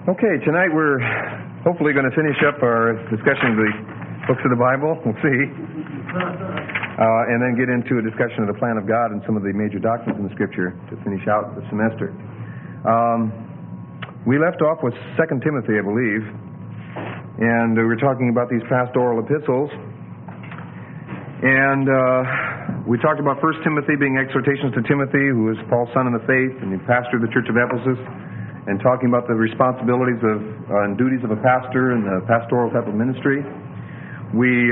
Okay, tonight we're hopefully going to finish up our discussion of the books of the Bible. We'll see. And then get into a discussion of the plan of God and some of the major doctrines in the Scripture to finish out the semester. We left off with 2 Timothy, I believe, and we were talking about these pastoral epistles. And we talked about 1 Timothy being exhortations to Timothy, who is Paul's son in the faith, and he pastored the church of Ephesus, and talking about the responsibilities of and duties of a pastor and the pastoral type of ministry. We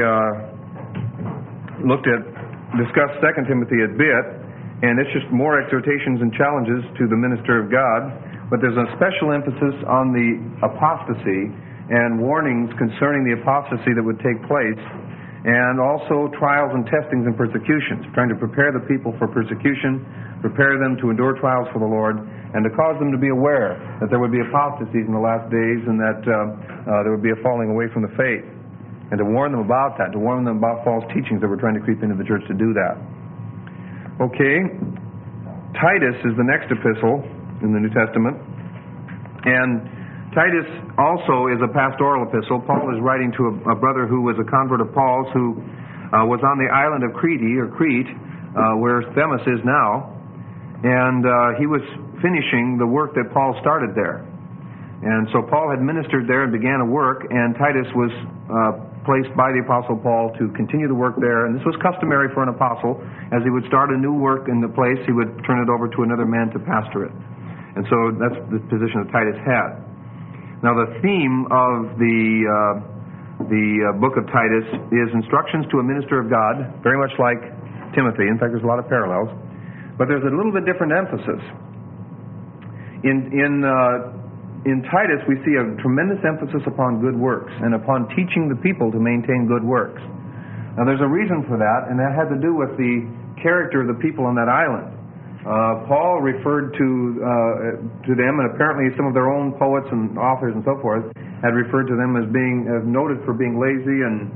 discussed 2 Timothy a bit, and it's just more exhortations and challenges to the minister of God, but there's a special emphasis on the apostasy and warnings concerning the apostasy that would take place, and also trials and testings and persecutions, trying to prepare the people for persecution, prepare them to endure trials for the Lord, and to cause them to be aware that there would be apostasies in the last days and that there would be a falling away from the faith, and to warn them about that, to warn them about false teachings that were trying to creep into the church to do that. Okay, Titus is the next epistle in the New Testament, and Titus also is a pastoral epistle. Paul is writing to a brother who was a convert of Paul's, who was on the island of Crete, where Themis is now, and he was finishing the work that Paul started there. And so Paul had ministered there and began a work, and Titus was placed by the Apostle Paul to continue the work there. And this was customary for an apostle. As he would start a new work in the place, he would turn it over to another man to pastor it. And so that's the position that Titus had. Now the theme of the book of Titus is instructions to a minister of God, very much like Timothy. In fact, there's a lot of parallels. But there's a little bit different emphasis. In Titus, we see a tremendous emphasis upon good works and upon teaching the people to maintain good works. Now, there's a reason for that, and that had to do with the character of the people on that island. Paul referred to them, and apparently some of their own poets and authors and so forth had referred to them as being noted for being lazy and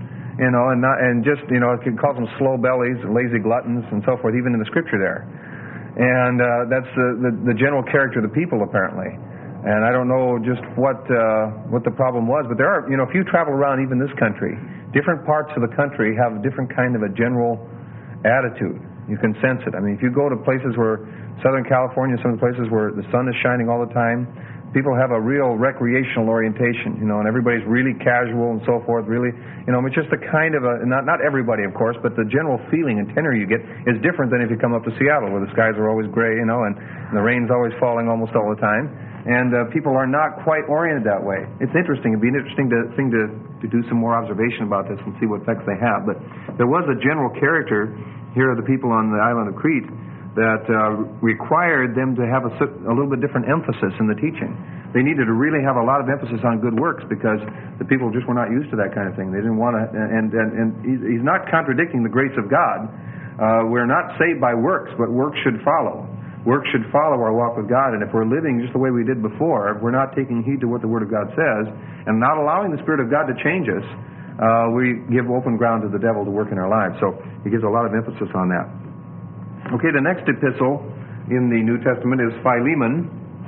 it calls them slow bellies, lazy gluttons, and so forth, even in the Scripture there. And that's the general character of the people, apparently. And I don't know just what the problem was, but there are, if you travel around even this country, different parts of the country have a different kind of a general attitude. You can sense it. I mean, if you go to places where Southern California, some of the places where the sun is shining all the time, people have a real recreational orientation, and everybody's really casual and so forth, really, it's just a kind of not everybody, of course, but the general feeling and tenor you get is different than if you come up to Seattle, where the skies are always gray, and the rain's always falling almost all the time, and people are not quite oriented that way. It's interesting. It'd be an interesting thing to do some more observation about this and see what effects they have, but there was a general character here of the people on the island of Crete that required them to have a little bit different emphasis in the teaching. They needed to really have a lot of emphasis on good works because the people just were not used to that kind of thing. They didn't want to, and he's not contradicting the grace of God. We're not saved by works, but works should follow. Works should follow our walk with God, and if we're living just the way we did before, if we're not taking heed to what the Word of God says, and not allowing the Spirit of God to change us, we give open ground to the devil to work in our lives. So he gives a lot of emphasis on that. Okay, the next epistle in the New Testament is Philemon.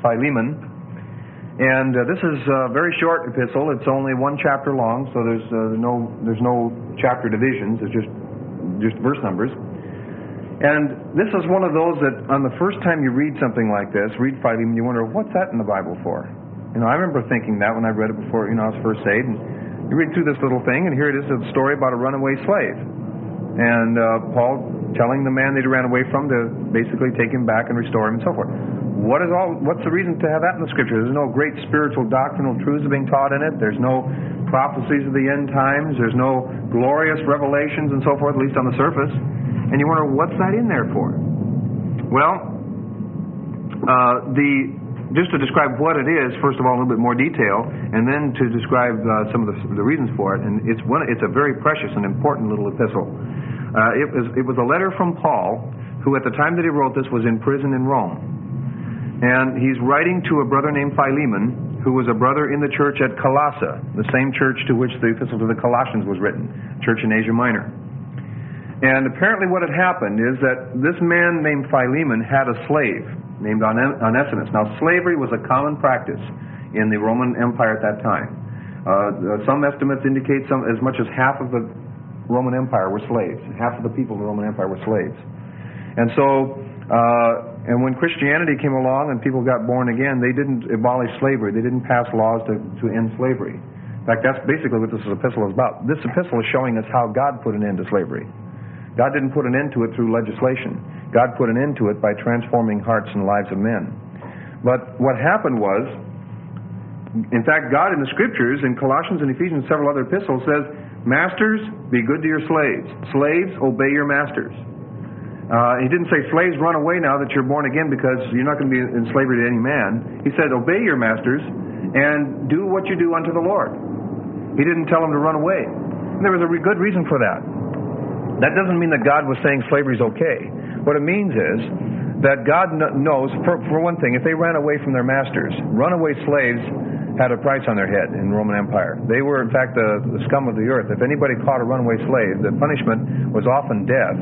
And this is a very short epistle. It's only one chapter long, so there's no chapter divisions. It's just verse numbers. And this is one of those that on the first time you read something like this, read Philemon, you wonder, what's that in the Bible for? I remember thinking that when I read it before, I was first saved. And you read through this little thing, and here it is, a story about a runaway slave. And Paul telling the man that he ran away from to basically take him back and restore him and so forth. What's the reason to have that in the Scripture? There's no great spiritual doctrinal truths being taught in it. There's no prophecies of the end times. There's no glorious revelations and so forth, at least on the surface. And you wonder, what's that in there for? Well, just to describe what it is, first of all, in a little bit more detail, and then to describe some of the reasons for it. And it's a very precious and important little epistle. It was a letter from Paul, who at the time that he wrote this was in prison in Rome. And he's writing to a brother named Philemon, who was a brother in the church at Colossae, the same church to which the epistle to the Colossians was written, church in Asia Minor. And apparently what had happened is that this man named Philemon had a slave named Onesimus. Now, slavery was a common practice in the Roman Empire at that time. Some estimates indicate as much as half of the Roman Empire were slaves. Half of the people in the Roman Empire were slaves. And so, and when Christianity came along and people got born again, they didn't abolish slavery. They didn't pass laws to end slavery. In fact, that's basically what this epistle is about. This epistle is showing us how God put an end to slavery. God didn't put an end to it through legislation. God put an end to it by transforming hearts and lives of men. But what happened was, in fact, God in the Scriptures, in Colossians and Ephesians, several other epistles, says, "Masters, be good to your slaves. Slaves, obey your masters." He didn't say, "Slaves, run away now that you're born again because you're not going to be in slavery to any man." He said, "Obey your masters and do what you do unto the Lord." He didn't tell them to run away. And there was a good reason for that. That doesn't mean that God was saying slavery is okay. What it means is that God knows, for one thing, if they ran away from their masters, runaway slaves had a price on their head in the Roman Empire. They were, in fact, the scum of the earth. If anybody caught a runaway slave, the punishment was often death.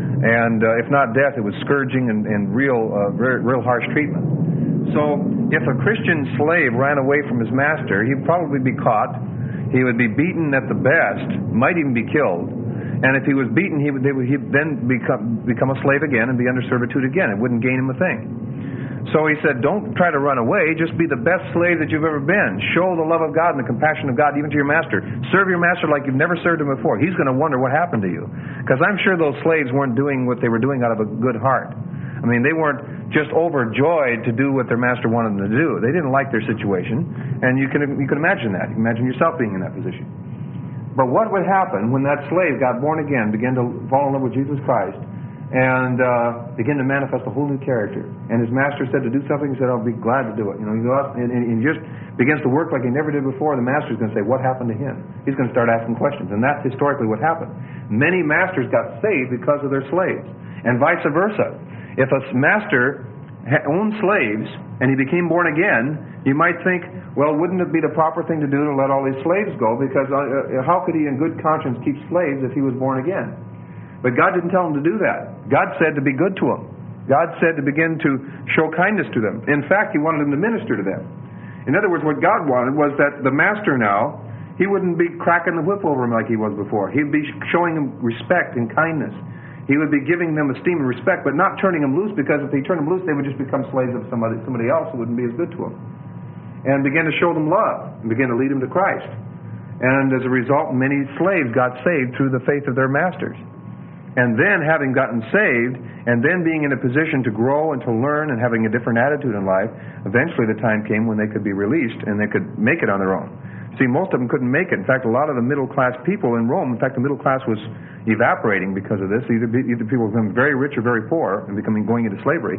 And if not death, it was scourging and real harsh treatment. So if a Christian slave ran away from his master, he'd probably be caught. He would be beaten at the best, might even be killed. And if he was beaten, he'd then become a slave again and be under servitude again. It wouldn't gain him a thing. So he said, don't try to run away. Just be the best slave that you've ever been. Show the love of God and the compassion of God even to your master. Serve your master like you've never served him before. He's going to wonder what happened to you. Because I'm sure those slaves weren't doing what they were doing out of a good heart. I mean, they weren't just overjoyed to do what their master wanted them to do. They didn't like their situation. And you can imagine that. You can imagine yourself being in that position. But what would happen when that slave got born again, began to fall in love with Jesus Christ, and begin to manifest a whole new character? And his master said to do something, he said, "I'll be glad to do it." You know, he goes out and he just begins to work like he never did before. The master's going to say, "What happened to him?" He's going to start asking questions. And that's historically what happened. Many masters got saved because of their slaves, and vice versa. If a master owned slaves and he became born again, you might think, well, wouldn't it be the proper thing to do to let all these slaves go? Because how could he in good conscience keep slaves if he was born again? But God didn't tell him to do that. God said to be good to them. God said to begin to show kindness to them. In fact, he wanted him to minister to them. In other words, what God wanted was that the master now, he wouldn't be cracking the whip over him like he was before. He'd be showing them respect and kindness. He would be giving them esteem and respect, but not turning them loose, because if he turned them loose, they would just become slaves of somebody else who wouldn't be as good to them. And begin to show them love and begin to lead them to Christ. And as a result, many slaves got saved through the faith of their masters. And then, having gotten saved, and then being in a position to grow and to learn and having a different attitude in life, eventually the time came when they could be released and they could make it on their own. See, most of them couldn't make it. In fact, a lot of the middle-class people in Rome, in fact, the middle class was evaporating because of this. Either people becoming very rich or very poor and going into slavery.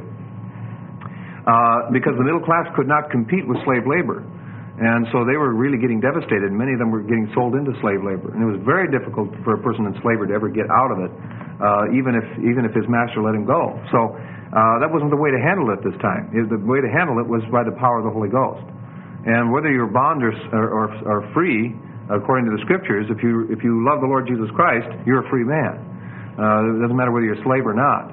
Because the middle class could not compete with slave labor. And so they were really getting devastated. Many of them were getting sold into slave labor. And it was very difficult for a person in slavery to ever get out of it, even if his master let him go. So that wasn't the way to handle it this time. The way to handle it was by the power of the Holy Ghost. And whether you're bond or free, according to the Scriptures, if you love the Lord Jesus Christ, you're a free man. It doesn't matter whether you're a slave or not.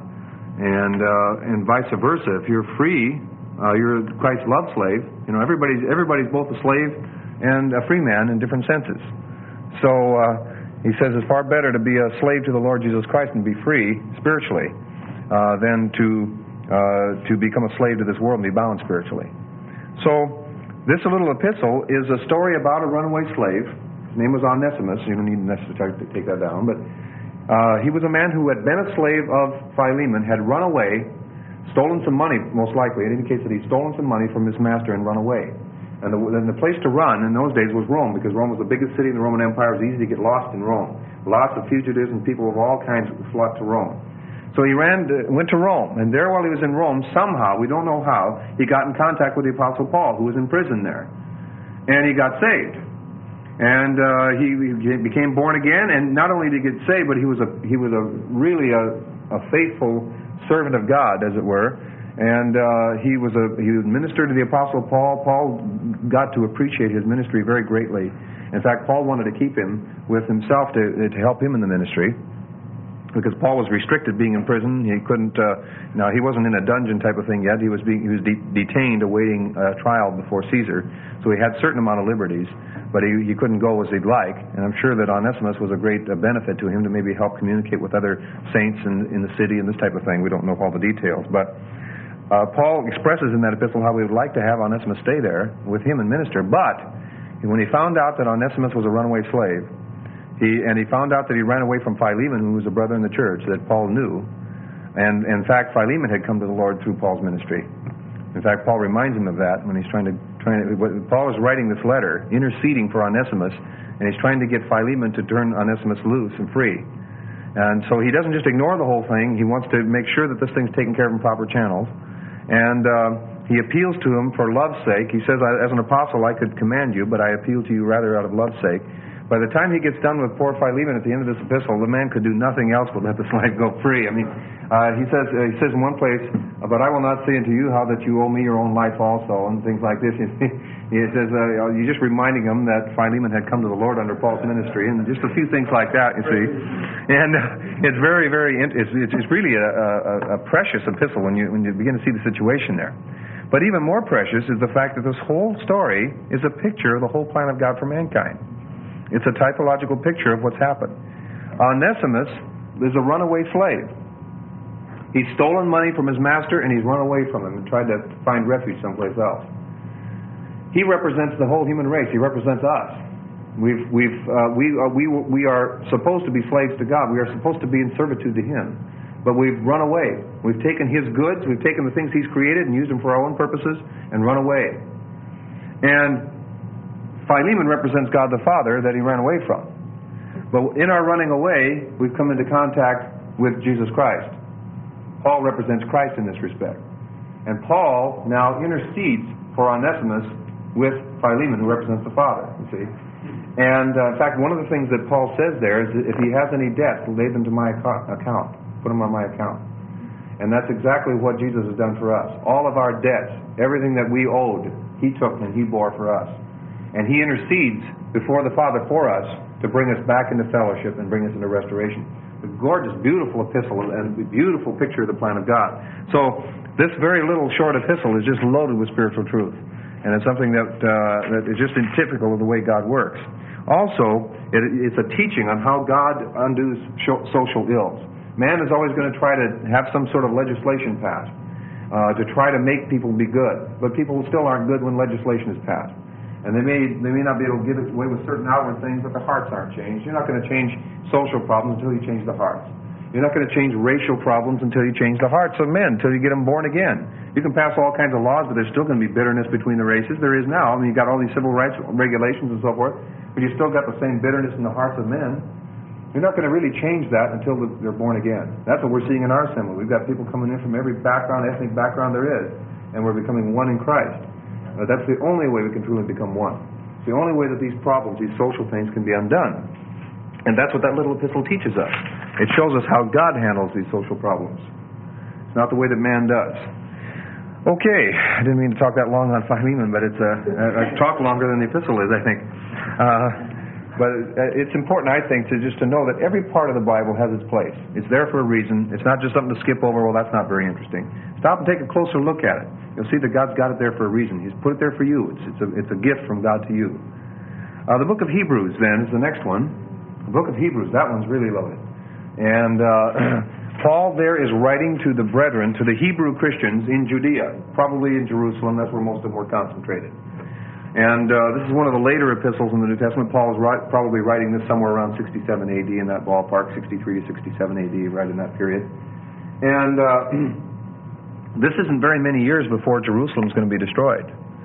And vice versa. If you're free, you're Christ's love slave. You know, everybody's both a slave and a free man in different senses. So he says it's far better to be a slave to the Lord Jesus Christ and be free spiritually than to become a slave to this world and be bound spiritually. So this little epistle is a story about a runaway slave. His name was Onesimus. You don't need necessarily to take that down, but he was a man who had been a slave of Philemon, had run away, stolen some money, most likely. It indicates that he'd stolen some money from his master and run away. And the place to run in those days was Rome, because Rome was the biggest city in the Roman Empire. It was easy to get lost in Rome. Lots of fugitives and people of all kinds flocked to Rome. So he went to Rome, and there while he was in Rome, somehow, we don't know how, he got in contact with the Apostle Paul, who was in prison there. And he got saved. And he became born again, and not only did he get saved, but he was really a faithful servant of God, as it were. And he ministered to the Apostle Paul. Paul got to appreciate his ministry very greatly. In fact, Paul wanted to keep him with himself to help him in the ministry. because Paul was restricted being in prison. He couldn't. Now he wasn't in a dungeon type of thing yet. He was detained, awaiting trial before Caesar. So he had a certain amount of liberties, but he couldn't go as he'd like. And I'm sure that Onesimus was a great benefit to him to maybe help communicate with other saints in the city and this type of thing. We don't know all the details, but Paul expresses in that epistle how we would like to have Onesimus stay there with him and minister. But when he found out that Onesimus was a runaway slave, he found out that he ran away from Philemon, who was a brother in the church that Paul knew. And in fact, Philemon had come to the Lord through Paul's ministry. In fact, Paul reminds him of that when he's Paul is writing this letter, interceding for Onesimus, and he's trying to get Philemon to turn Onesimus loose and free. And so he doesn't just ignore the whole thing. He wants to make sure that this thing's taken care of in proper channels. And he appeals to him for love's sake. He says, as an apostle, I could command you, but I appeal to you rather out of love's sake. By the time he gets done with poor Philemon at the end of this epistle, the man could do nothing else but let the slave go free. I mean, he says in one place, but I will not say unto you how that you owe me your own life also, and things like this. He says, you're just reminding him that Philemon had come to the Lord under Paul's ministry, and just a few things like that, you see. And it's very, very, it's really a precious epistle when you begin to see the situation there. But even more precious is the fact that this whole story is a picture of the whole plan of God for mankind. It's a typological picture of what's happened. Onesimus is a runaway slave. He's stolen money from his master and he's run away from him and tried to find refuge someplace else. He represents the whole human race. He represents us. We are supposed to be slaves to God. We are supposed to be in servitude to Him. But we've run away. We've taken His goods, we've taken the things He's created and used them for our own purposes and run away. And Philemon represents God the Father that he ran away from. But in our running away, we've come into contact with Jesus Christ. Paul represents Christ in this respect. And Paul now intercedes for Onesimus with Philemon, who represents the Father, you see. And in fact, one of the things that Paul says there is that if he has any debts, lay them to my account. Put them on my account. And that's exactly what Jesus has done for us. All of our debts, everything that we owed, He took and He bore for us. And He intercedes before the Father for us to bring us back into fellowship and bring us into restoration. A gorgeous, beautiful epistle and a beautiful picture of the plan of God. So this very little short epistle is just loaded with spiritual truth. And it's something that is just typical of the way God works. Also, it's a teaching on how God undoes social ills. Man is always going to try to have some sort of legislation passed to try to make people be good. But people still aren't good when legislation is passed. And they may not be able to get away with certain outward things, but the hearts aren't changed. You're not going to change social problems until you change the hearts. You're not going to change racial problems until you change the hearts of men, until you get them born again. You can pass all kinds of laws, but there's still going to be bitterness between the races. There is now. I mean, you've got all these civil rights regulations and so forth, but you've still got the same bitterness in the hearts of men. You're not going to really change that until they're born again. That's what we're seeing in our assembly. We've got people coming in from every background, ethnic background there is, and we're becoming one in Christ. That's the only way we can truly become one. It's the only way that these problems, these social things, can be undone. And that's what that little epistle teaches us. It shows us how God handles these social problems. It's not the way that man does. Okay, I didn't mean to talk that long on Philemon, but I talked longer than the epistle is, I think. But it's important, I think, to know that every part of the Bible has its place. It's there for a reason. It's not just something to skip over. Well, that's not very interesting. Stop and take a closer look at it. You'll see that God's got it there for a reason. He's put it there for you. It's a gift from God to you. The book of Hebrews, then, is the next one. The book of Hebrews, that one's really loaded. And Paul there is writing to the brethren, to the Hebrew Christians in Judea, probably in Jerusalem. That's where most of them were concentrated. And this is one of the later epistles in the New Testament. Paul is probably writing this somewhere around 67 A.D. in that ballpark, 63 to 67 A.D., right in that period. And this isn't very many years before Jerusalem is going to be destroyed.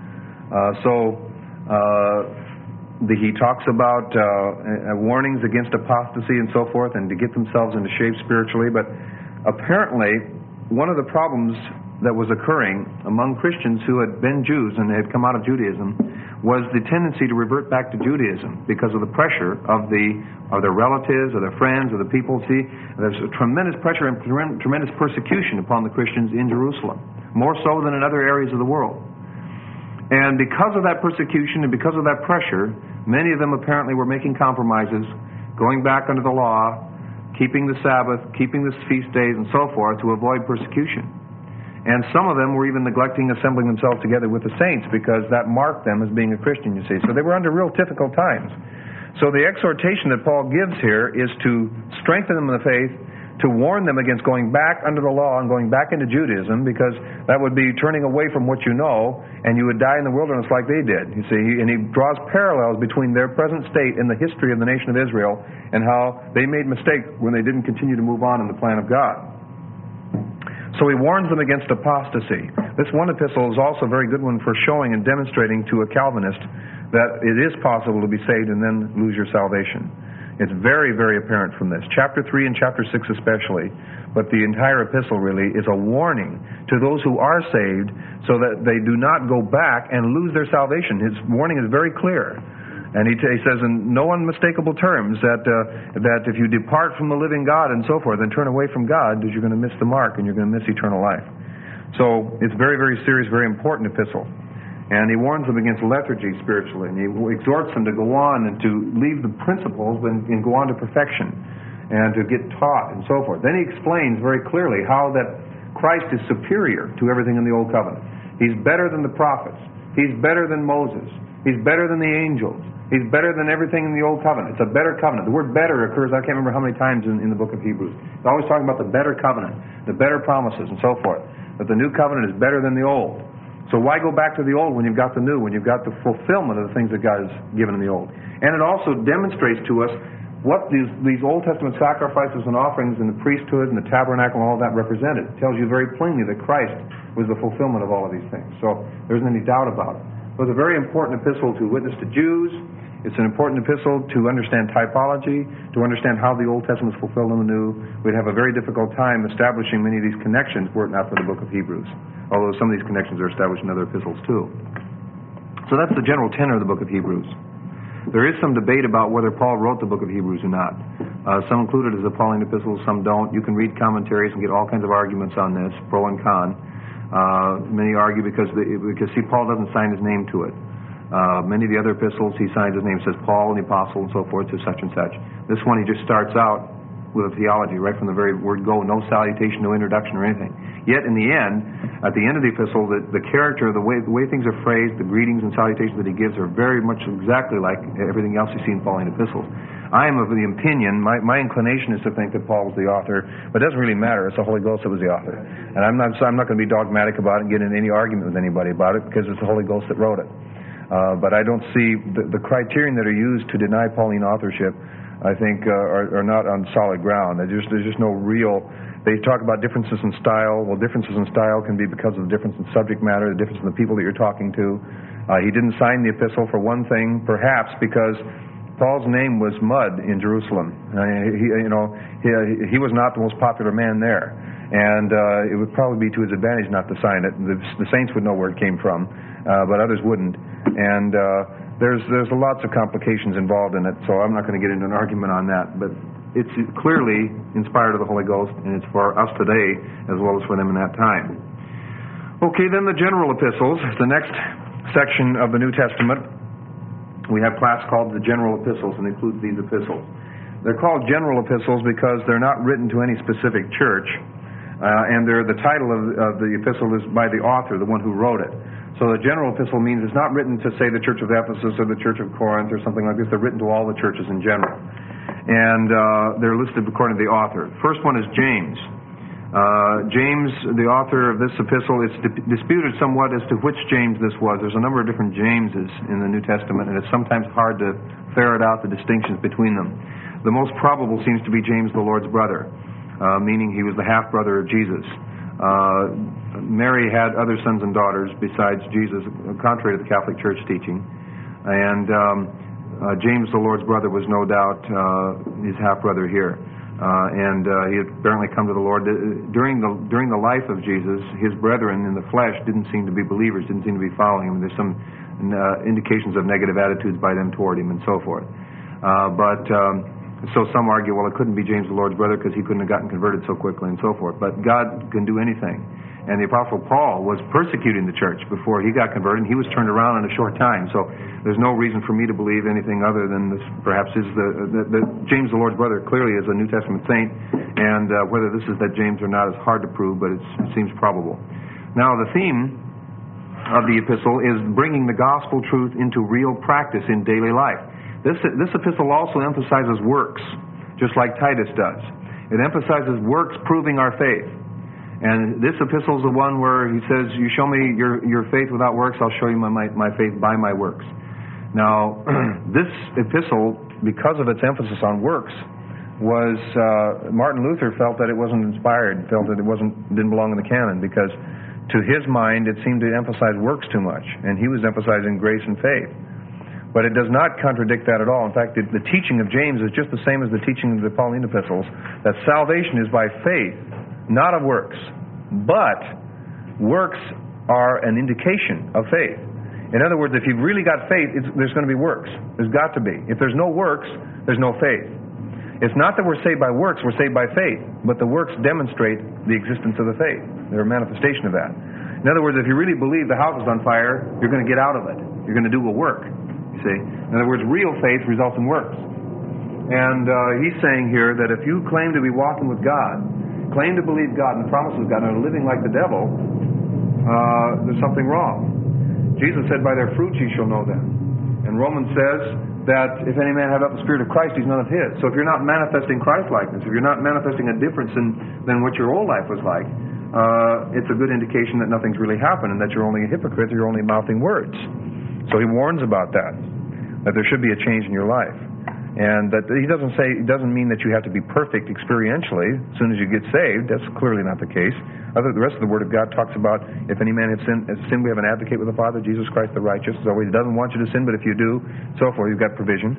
He talks about warnings against apostasy and so forth, and to get themselves into shape spiritually. But apparently, one of the problems that was occurring among Christians who had been Jews and had come out of Judaism was the tendency to revert back to Judaism because of the pressure of their relatives or their friends or the people. See, there's a tremendous pressure and tremendous persecution upon the Christians in Jerusalem, more so than in other areas of the world. And because of that persecution and because of that pressure, many of them apparently were making compromises, going back under the law, keeping the Sabbath, keeping the feast days, and so forth to avoid persecution. And some of them were even neglecting assembling themselves together with the saints because that marked them as being a Christian, you see. So they were under real difficult times. So the exhortation that Paul gives here is to strengthen them in the faith, to warn them against going back under the law and going back into Judaism, because that would be turning away from what you know, and you would die in the wilderness like they did, you see. And he draws parallels between their present state and the history of the nation of Israel and how they made mistakes when they didn't continue to move on in the plan of God. So he warns them against apostasy. This one epistle is also a very good one for showing and demonstrating to a Calvinist that it is possible to be saved and then lose your salvation. It's very, very apparent from this. Chapter 3 and chapter 6 especially, but the entire epistle really is a warning to those who are saved so that they do not go back and lose their salvation. His warning is very clear. And he says in no unmistakable terms that if you depart from the living God and so forth and turn away from God, you're going to miss the mark and you're going to miss eternal life. So it's very, very serious, very important epistle. And he warns them against lethargy spiritually, and he exhorts them to go on and to leave the principles and go on to perfection and to get taught and so forth. Then he explains very clearly how that Christ is superior to everything in the Old Covenant. He's better than the prophets. He's better than Moses. He's better than the angels. He's better than everything in the Old Covenant. It's a better covenant. The word better occurs, I can't remember how many times in the book of Hebrews. It's always talking about the better covenant, the better promises and so forth. That the new covenant is better than the old. So why go back to the old when you've got the new, when you've got the fulfillment of the things that God has given in the old? And it also demonstrates to us what these Old Testament sacrifices and offerings and the priesthood and the tabernacle and all that represented. It tells you very plainly that Christ was the fulfillment of all of these things. So there isn't any doubt about it. It was a very important epistle to witness to Jews. It's an important epistle to understand typology, to understand how the Old Testament is fulfilled in the New. We'd have a very difficult time establishing many of these connections were it not for the book of Hebrews, although some of these connections are established in other epistles too. So that's the general tenor of the book of Hebrews. There is some debate about whether Paul wrote the book of Hebrews or not. Some include it as a Pauline epistle, some don't. You can read commentaries and get all kinds of arguments on this, pro and con. Many argue because see, Paul doesn't sign his name to it. Many of the other epistles, he signs his name, says Paul and the apostle and so forth to such and such. This one, he just starts out with a theology right from the very word go, no salutation, no introduction or anything. Yet in the end, at the end of the epistle, the character, the way things are phrased, the greetings and salutations that he gives are very much exactly like everything else you see in Pauline epistles. I am of the opinion, my inclination is to think that Paul was the author, but it doesn't really matter. It's the Holy Ghost that was the author. And I'm not going to be dogmatic about it and get in any argument with anybody about it because it's the Holy Ghost that wrote it. But I don't see the criterion that are used to deny Pauline authorship, I think, are not on solid ground. There's just no real... They talk about differences in style. Well, differences in style can be because of the difference in subject matter, the difference in the people that you're talking to. He didn't sign the epistle for one thing, perhaps because Paul's name was mud in Jerusalem. He was not the most popular man there. And it would probably be to his advantage not to sign it. The saints would know where it came from, but others wouldn't. And there's lots of complications involved in it, so I'm not going to get into an argument on that. But it's clearly inspired of the Holy Ghost, and it's for us today as well as for them in that time. Okay, then the general epistles, the next section of the New Testament. We have a class called the general epistles, and includes these epistles. They're called general epistles because they're not written to any specific church, and the title of the epistle is by the author, the one who wrote it. So the general epistle means it's not written to, say, the Church of Ephesus or the Church of Corinth or something like this. They're written to all the churches in general. And they're listed according to the author. First one is James. James, the author of this epistle, it's disputed somewhat as to which James this was. There's a number of different Jameses in the New Testament, and it's sometimes hard to ferret out the distinctions between them. The most probable seems to be James, the Lord's brother, meaning he was the half-brother of Jesus. Mary had other sons and daughters besides Jesus, contrary to the Catholic Church teaching. And James, the Lord's brother, was no doubt his half-brother here. He had apparently come to the Lord. During the life of Jesus, his brethren in the flesh didn't seem to be believers, didn't seem to be following him. There's some indications of negative attitudes by them toward him and so forth. But So some argue, well, it couldn't be James the Lord's brother because he couldn't have gotten converted so quickly and so forth. But God can do anything. And the Apostle Paul was persecuting the church before he got converted, and he was turned around in a short time. So there's no reason for me to believe anything other than this perhaps is the James the Lord's brother clearly is a New Testament saint, and whether this is that James or not is hard to prove, but it seems probable. Now the theme of the epistle is bringing the gospel truth into real practice in daily life. This epistle also emphasizes works, just like Titus does. It emphasizes works proving our faith. And this epistle is the one where he says, you show me your faith without works, I'll show you my faith by my works. Now, this epistle, because of its emphasis on works, was Martin Luther felt that it wasn't inspired, felt that it didn't belong in the canon, because to his mind it seemed to emphasize works too much, and he was emphasizing grace and faith. But it does not contradict that at all. In fact, the teaching of James is just the same as the teaching of the Pauline epistles, that salvation is by faith, not of works. But works are an indication of faith. In other words, if you've really got faith, there's going to be works. There's got to be. If there's no works, there's no faith. It's not that we're saved by works, we're saved by faith. But the works demonstrate the existence of the faith. They're a manifestation of that. In other words, if you really believe the house is on fire, you're going to get out of it. You're going to do a work. You see? In other words, real faith results in works. And he's saying here that if you claim to be walking with God, claim to believe God and the promises of God and are living like the devil, there's something wrong. Jesus said, by their fruits ye shall know them. And Romans says that if any man have not the Spirit of Christ, he's none of his. So if you're not manifesting Christ-likeness, if you're not manifesting a difference than what your old life was like, it's a good indication that nothing's really happened and that you're only a hypocrite or you're only mouthing words. So he warns about that there should be a change in your life. And that he doesn't mean that you have to be perfect experientially as soon as you get saved. That's clearly not the case. The rest of the Word of God talks about if any man has sinned, we have an advocate with the Father, Jesus Christ the righteous. So he doesn't want you to sin, but if you do, so forth, you've got provision.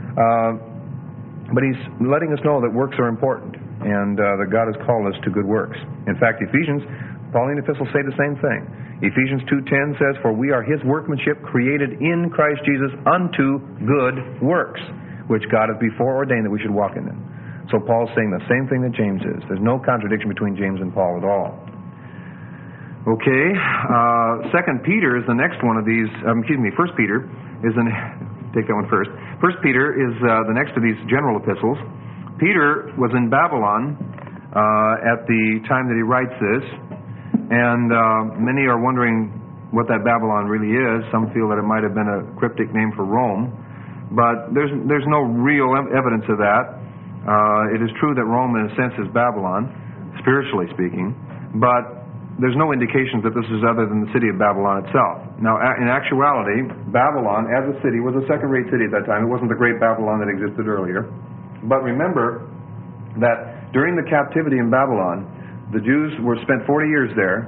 But he's letting us know that works are important and that God has called us to good works. In fact, Pauline epistles say the same thing. Ephesians 2:10 says, for we are his workmanship created in Christ Jesus unto good works, which God has before ordained that we should walk in them. So Paul's saying the same thing that James is. There's no contradiction between James and Paul at all. Okay, 2 Peter is the next one of these, 1 Peter is take that one first. 1 Peter is the next of these general epistles. Peter was in Babylon at the time that he writes this, and many are wondering what that Babylon really is. Some feel that it might have been a cryptic name for Rome. But there's no real evidence of that. It is true that Rome, in a sense, is Babylon, spiritually speaking, but there's no indications that this is other than the city of Babylon itself. Now, in actuality, Babylon, as a city, was a second-rate city at that time. It wasn't the great Babylon that existed earlier. But remember that during the captivity in Babylon, the Jews were spent 70 years there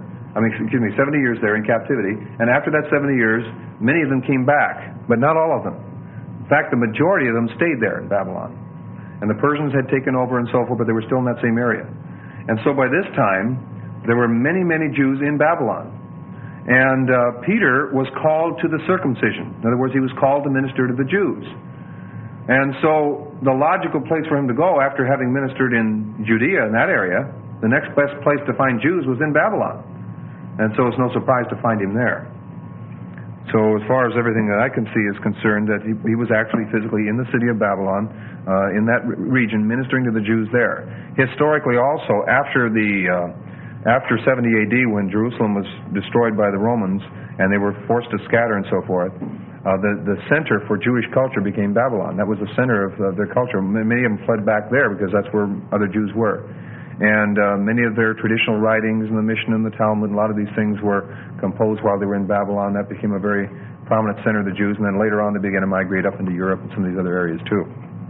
in captivity, and after that 70 years, many of them came back, but not all of them. In fact, the majority of them stayed there in Babylon. And the Persians had taken over and so forth, but they were still in that same area. And so by this time, there were many, many Jews in Babylon. And Peter was called to the circumcision. In other words, he was called to minister to the Jews. And so the logical place for him to go after having ministered in Judea, in that area, the next best place to find Jews was in Babylon. And so it's no surprise to find him there. So as far as everything that I can see is concerned, that he was actually physically in the city of Babylon, in that region, ministering to the Jews there. Historically also, after 70 AD, when Jerusalem was destroyed by the Romans, and they were forced to scatter and so forth, the center for Jewish culture became Babylon. That was the center of their culture. Many of them fled back there because that's where other Jews were. And many of their traditional writings and the Mishnah and the Talmud, a lot of these things were composed while they were in Babylon. That became a very prominent center of the Jews. And then later on they began to migrate up into Europe and some of these other areas too.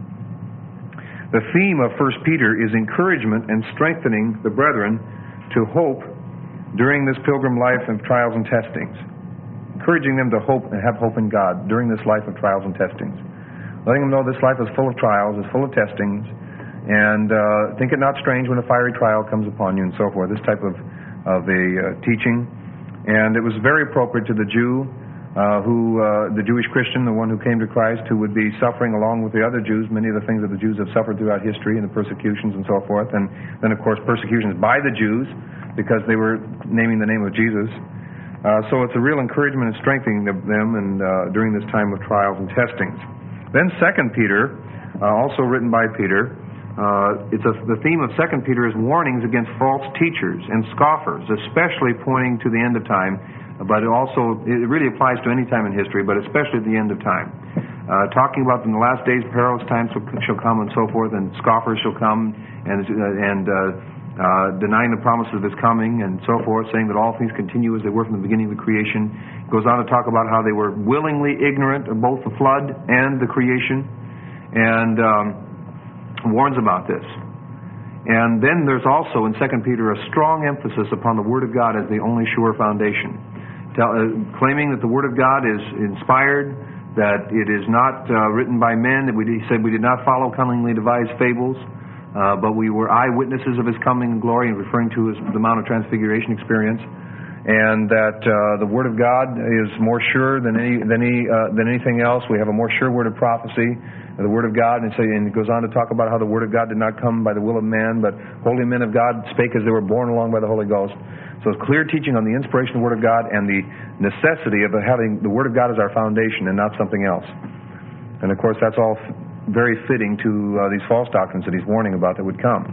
The theme of 1 Peter is encouragement and strengthening the brethren to hope during this pilgrim life of trials and testings. Encouraging them to hope and have hope in God during this life of trials and testings. Letting them know this life is full of trials, is full of testings. And think it not strange when a fiery trial comes upon you and so forth. This type of a teaching. And it was very appropriate to the Jew the Jewish Christian, the one who came to Christ, who would be suffering along with the other Jews, many of the things that the Jews have suffered throughout history and the persecutions and so forth. And then, of course, persecutions by the Jews because they were naming the name of Jesus. So it's a real encouragement and strengthening of them and during this time of trials and testings. Then 2 Peter, also written by Peter, the theme of 2 Peter is warnings against false teachers and scoffers, especially pointing to the end of time. But it really applies to any time in history, but especially at the end of time. Talking about in the last days, perilous times shall come and so forth, and scoffers shall come and denying the promises of His coming and so forth, saying that all things continue as they were from the beginning of the creation. Goes on to talk about how they were willingly ignorant of both the flood and the creation, and warns about this. And then there's also in 2 Peter a strong emphasis upon the Word of God as the only sure foundation. Claiming that the Word of God is inspired, that it is not written by men, that he said we did not follow cunningly devised fables, but we were eyewitnesses of His coming and glory, and referring to the Mount of Transfiguration experience, and that the Word of God is more sure than anything else. We have a more sure word of prophecy, the Word of God, and it goes on to talk about how the Word of God did not come by the will of man, but holy men of God spake as they were borne along by the Holy Ghost. So it's clear teaching on the inspiration of the Word of God and the necessity of having the Word of God as our foundation and not something else. And of course that's all very fitting to these false doctrines that he's warning about that would come.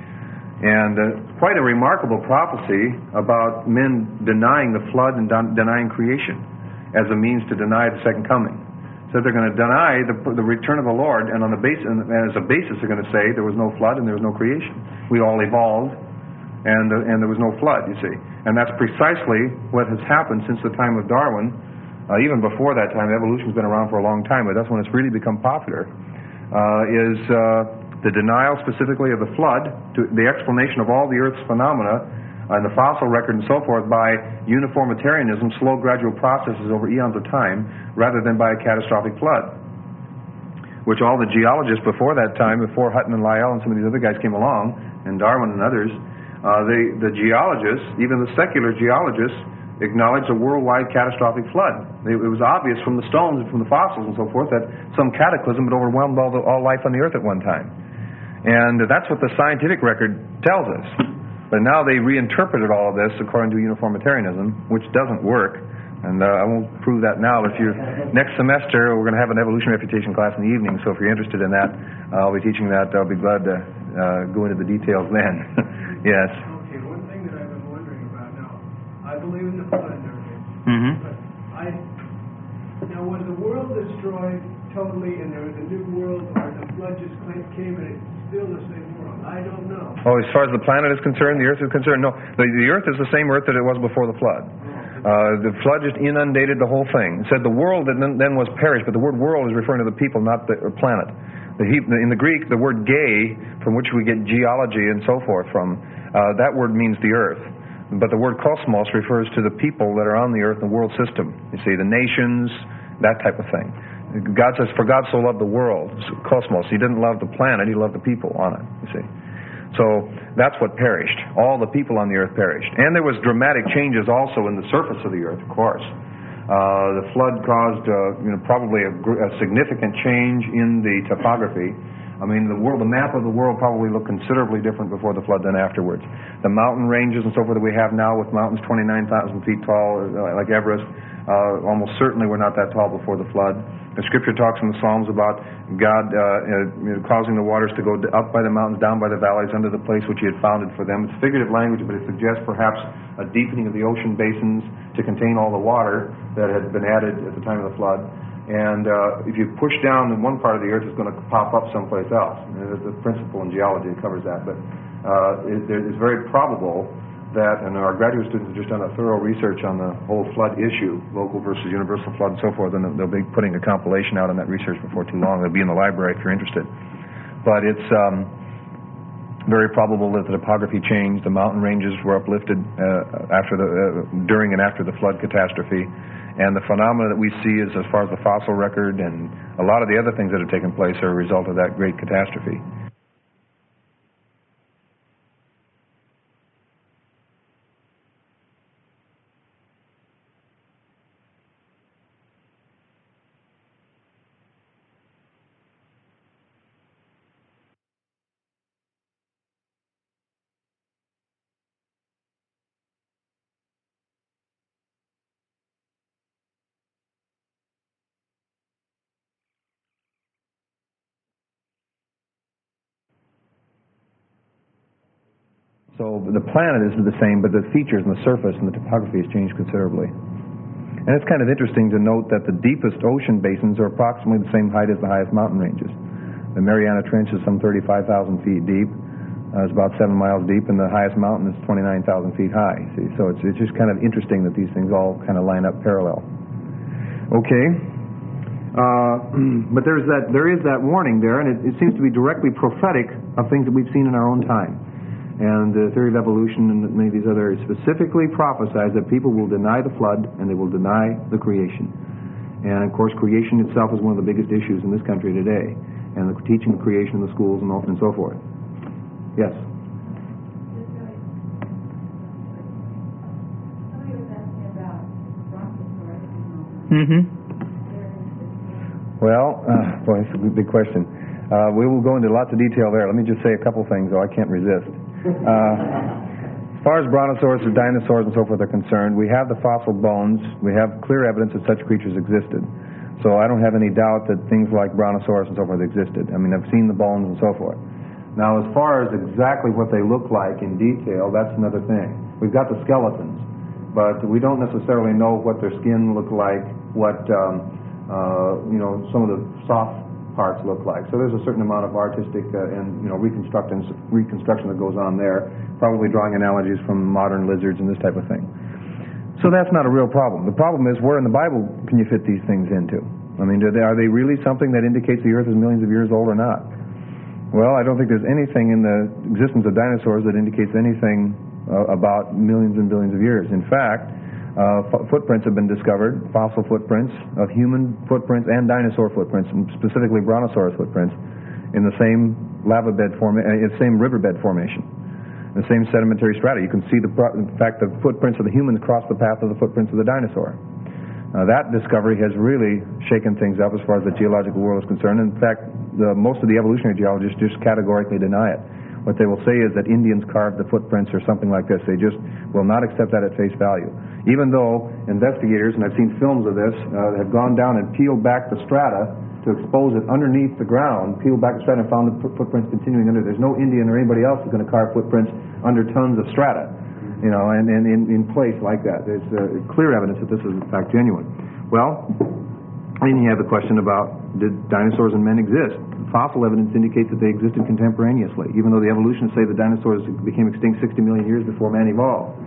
And quite a remarkable prophecy about men denying the flood and denying creation as a means to deny the second coming. So they're going to deny the return of the Lord, and as a basis they're going to say there was no flood and there was no creation. We all evolved, and there was no flood, you see. And that's precisely what has happened since the time of Darwin. Even before that time, evolution's been around for a long time, but that's when it's really become popular, is the denial specifically of the flood, the explanation of all the Earth's phenomena, and the fossil record and so forth by uniformitarianism, slow gradual processes over eons of time, rather than by a catastrophic flood. Which all the geologists before that time, before Hutton and Lyell and some of these other guys came along, and Darwin and others, the geologists, even the secular geologists, acknowledged a worldwide catastrophic flood. It was obvious from the stones and from the fossils and so forth that some cataclysm had overwhelmed all life on the earth at one time. And that's what the scientific record tells us. But now they reinterpreted all of this according to uniformitarianism, which doesn't work. And I won't prove that now, but next semester we're going to have an evolution refutation class in the evening, so if you're interested in that, I'll be teaching that. I'll be glad to go into the details then. Yes. Okay, one thing that I've been wondering about now, I believe in the flood and everything, but now was the world destroyed totally and there was a new world, or the flood just came and it's still the same world? I don't know. Oh, as far as the planet is concerned, the earth is concerned, no. The earth is the same earth that it was before the flood. The flood just inundated the whole thing. It said the world that then was perished, but the word world is referring to the people, not the planet. In the Greek, the word "gay," from which we get geology and so forth from, that word means the earth. But the word cosmos refers to the people that are on the earth, the world system. You see, the nations, that type of thing. God says, "For God so loved the world," cosmos. He didn't love the planet, He loved the people on it, you see. So that's what perished. All the people on the earth perished. And there was dramatic changes also in the surface of the earth, of course. The flood caused probably a significant change in the topography. I mean, the map of the world probably looked considerably different before the flood than afterwards. The mountain ranges and so forth that we have now, with mountains 29,000 feet tall, like Everest, almost certainly were not that tall before the flood. The Scripture talks in the Psalms about God causing the waters to go up by the mountains, down by the valleys, under the place which He had founded for them. It's figurative language, but it suggests perhaps a deepening of the ocean basins to contain all the water that had been added at the time of the flood. And if you push down in one part of the earth, it's going to pop up someplace else. There's a principle in geology that covers that. But it's very probable that, and our graduate students have just done a thorough research on the whole flood issue, local versus universal flood and so forth, and they'll be putting a compilation out on that research before too long. It'll be in the library if you're interested. But it's very probable that the topography changed, the mountain ranges were uplifted during and after the flood catastrophe, and the phenomena that we see is, as far as the fossil record and a lot of the other things that have taken place, are a result of that great catastrophe. So the planet is the same, but the features and the surface and the topography has changed considerably. And it's kind of interesting to note that the deepest ocean basins are approximately the same height as the highest mountain ranges. The Mariana Trench is some 35,000 feet deep. It's about 7 miles deep, and the highest mountain is 29,000 feet high. See, so it's just kind of interesting that these things all kind of line up parallel. Okay, but there is that warning there, and it seems to be directly prophetic of things that we've seen in our own time. And the theory of evolution and many of these other areas specifically prophesies that people will deny the flood and they will deny the creation. And of course, creation itself is one of the biggest issues in this country today, and the teaching of creation in the schools and so forth. Yes. Somebody was asking about brontosaurus. Well, boy, that's a big question. We will go into lots of detail there. Let me just say a couple things, though I can't resist. As far as brontosaurus or dinosaurs and so forth are concerned, we have the fossil bones. We have clear evidence that such creatures existed. So I don't have any doubt that things like brontosaurus and so forth existed. I mean, I've seen the bones and so forth. Now, as far as exactly what they look like in detail, that's another thing. We've got the skeletons, but we don't necessarily know what their skin looked like, what some of the soft parts look like. So there's a certain amount of artistic and reconstruction that goes on there, probably drawing analogies from modern lizards and this type of thing. So that's not a real problem. The problem is, where in the Bible can you fit these things into? I mean, are they really something that indicates the earth is millions of years old or not? Well, I don't think there's anything in the existence of dinosaurs that indicates anything about millions and billions of years. In fact, footprints have been discovered, fossil footprints of human footprints and dinosaur footprints, and specifically brontosaurus footprints, in the same same riverbed formation, the same sedimentary strata. You can see the fact the footprints of the humans cross the path of the footprints of the dinosaur. That discovery has really shaken things up as far as the geological world is concerned. In fact, most of the evolutionary geologists just categorically deny it. What they will say is that Indians carved the footprints or something like this. They just will not accept that at face value. Even though investigators, and I've seen films of this, have gone down and peeled back the strata to expose it underneath the ground, peeled back the strata and found the footprints continuing under. There's no Indian or anybody else who's going to carve footprints under tons of strata. And in place like that. There's clear evidence that this is in fact genuine. Well, then you have the question about, did dinosaurs and men exist? Fossil evidence indicates that they existed contemporaneously, even though the evolutionists say the dinosaurs became extinct 60 million years before man evolved.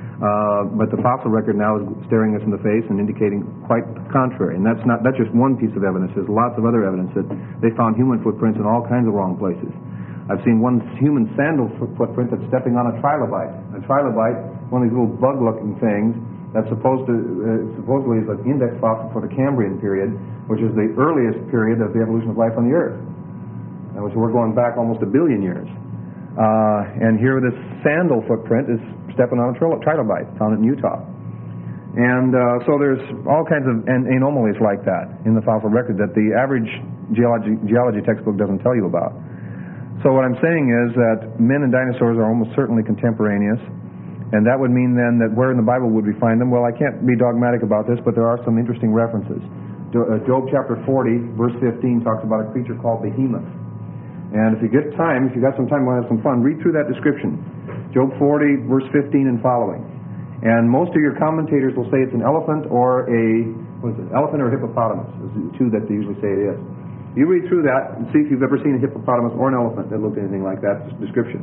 But the fossil record now is staring us in the face and indicating quite the contrary. And that's just one piece of evidence. There's lots of other evidence that they found human footprints in all kinds of wrong places. I've seen one human sandal footprint that's stepping on a trilobite. A trilobite, one of these little bug-looking things that supposedly is an index fossil for the Cambrian period, which is the earliest period of the evolution of life on the Earth. And which we're going back almost 1 billion years. And here this sandal footprint is stepping on a trilobite, found in Utah. And so there's all kinds of anomalies like that in the fossil record that the average geology textbook doesn't tell you about. So what I'm saying is that men and dinosaurs are almost certainly contemporaneous, and that would mean then that where in the Bible would we find them? Well, I can't be dogmatic about this, but there are some interesting references. Job chapter 40, verse 15 talks about a creature called Behemoth. And if you get time, if you got some time, we'll have some fun. Read through that description. Job 40, verse 15 and following. And most of your commentators will say it's an elephant or elephant or hippopotamus, is the two that they usually say it is. You read through that and see if you've ever seen a hippopotamus or an elephant that looked anything like that description.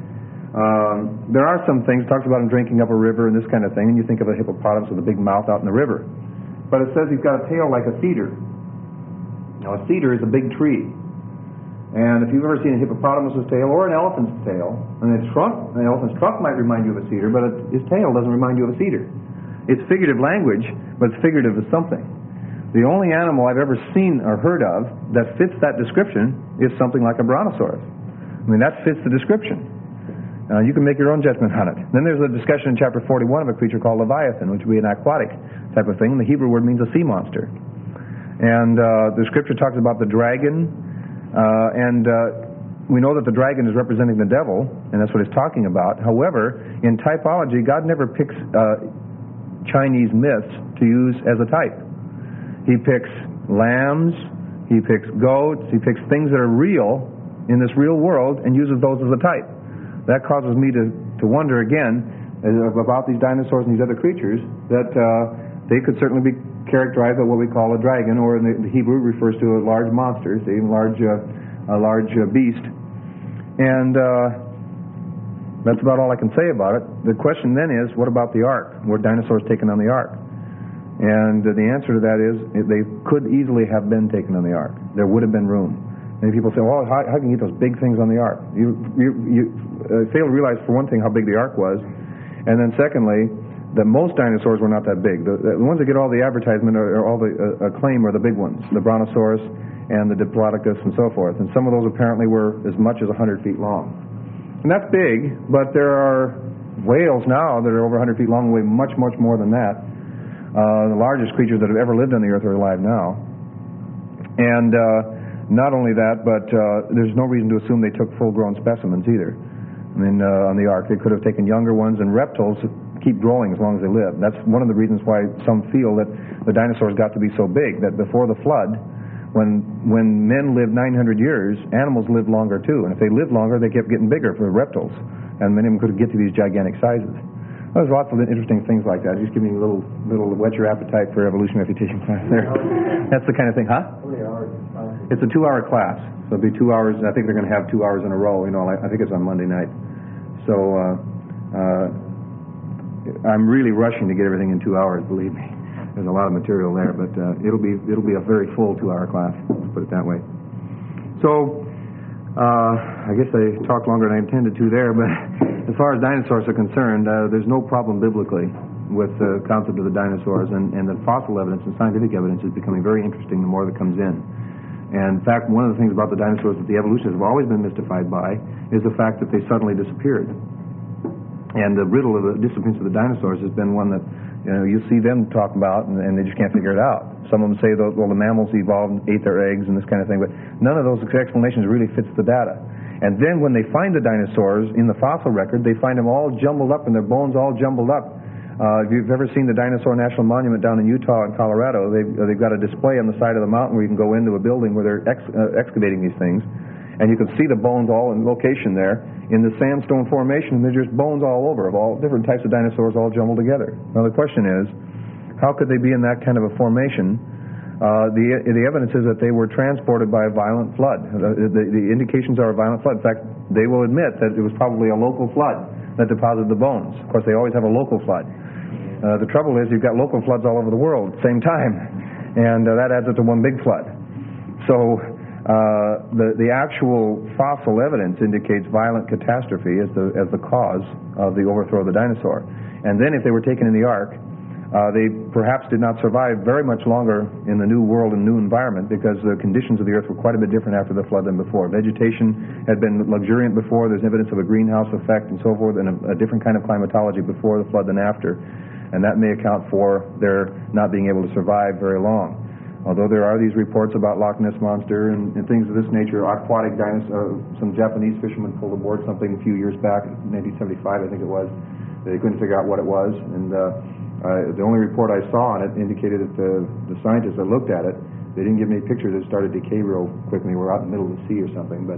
There are some things, it talks about him drinking up a river and this kind of thing, and you think of a hippopotamus with a big mouth out in the river. But it says he's got a tail like a cedar. Now, a cedar is a big tree. And if you've ever seen a hippopotamus's tail or an elephant's tail, and an elephant's trunk might remind you of a cedar, but his tail doesn't remind you of a cedar. It's figurative language, but it's figurative as something. The only animal I've ever seen or heard of that fits that description is something like a brontosaurus. I mean, that fits the description. You can make your own judgment on it. Then there's a discussion in chapter 41 of a creature called Leviathan, which would be an aquatic type of thing. The Hebrew word means a sea monster. And the scripture talks about the dragon, and we know that the dragon is representing the devil, and that's what it's talking about. However, in typology, God never picks Chinese myths to use as a type. He picks lambs, he picks goats, he picks things that are real in this real world and uses those as a type. That causes me to to wonder again about these dinosaurs and these other creatures, that they could certainly be characterized by what we call a dragon, or in the Hebrew refers to a large monster, a large beast. And that's about all I can say about it. The question then is, what about the ark? Were dinosaurs taken on the ark? And the answer to that is, they could easily have been taken on the ark. There would have been room. Many people say, well, how can you get those big things on the ark? You fail to realize, for one thing, how big the ark was, and then secondly, that most dinosaurs were not that big. The ones that get all the advertisement or all the acclaim are the big ones, the Brontosaurus and the Diplodocus and so forth. And some of those apparently were as much as 100 feet long. And that's big, but there are whales now that are over 100 feet long, weigh much, much more than that. The largest creatures that have ever lived on the earth are alive now. And not only that, but there's no reason to assume they took full-grown specimens either. I mean, on the ark, they could have taken younger ones, and reptiles keep growing as long as they live. That's one of the reasons why some feel that the dinosaurs got to be so big, that before the flood, when men lived 900 years, animals lived longer too. And if they lived longer, they kept getting bigger for reptiles. And many of them could get to these gigantic sizes. There's lots of interesting things like that. Just give me a little whet your appetite for evolution refutation class there. That's the kind of thing, huh? How many hours? It's a 2-hour class. So it'll be 2 hours. I think they're going to have 2 hours in a row. I think it's on Monday night. So I'm really rushing to get everything in 2 hours, believe me. There's a lot of material there, but it'll be a very full 2-hour class, let's put it that way. So I guess I talked longer than I intended to there, but as far as dinosaurs are concerned, there's no problem biblically with the concept of the dinosaurs, and the fossil evidence and scientific evidence is becoming very interesting the more that comes in. And in fact, one of the things about the dinosaurs that the evolutionists have always been mystified by is the fact that they suddenly disappeared. And the riddle of the disappearance of the dinosaurs has been one that you see them talk about, and they just can't figure it out. Some of them say, the mammals evolved and ate their eggs and this kind of thing, but none of those explanations really fits the data. And then when they find the dinosaurs in the fossil record, they find them all jumbled up and their bones all jumbled up. If you've ever seen the Dinosaur National Monument down in Utah and Colorado, they've got a display on the side of the mountain where you can go into a building where they're excavating these things, and you can see the bones all in location there in the sandstone formation. There's just bones all over of all different types of dinosaurs all jumbled together. Now the question is, how could they be in that kind of a formation? The evidence is that they were transported by a violent flood. The indications are a violent flood. In fact, they will admit that it was probably a local flood that deposited the bones. Of course, they always have a local flood. The trouble is you've got local floods all over the world at the same time, and that adds up to one big flood. So the actual fossil evidence indicates violent catastrophe as the cause of the overthrow of the dinosaur. And then if they were taken in the ark, they perhaps did not survive very much longer in the new world and new environment, because the conditions of the earth were quite a bit different after the flood than before. Vegetation had been luxuriant before. There's evidence of a greenhouse effect and so forth, and a different kind of climatology before the flood than after. And that may account for their not being able to survive very long. Although there are these reports about Loch Ness Monster and things of this nature, aquatic dinosaurs. Some Japanese fishermen pulled aboard something a few years back, 1975 I think it was. They couldn't figure out what it was, and the only report I saw on it indicated that the scientists that looked at it, they didn't give me pictures. It started to decay real quickly. We're out in the middle of the sea or something, but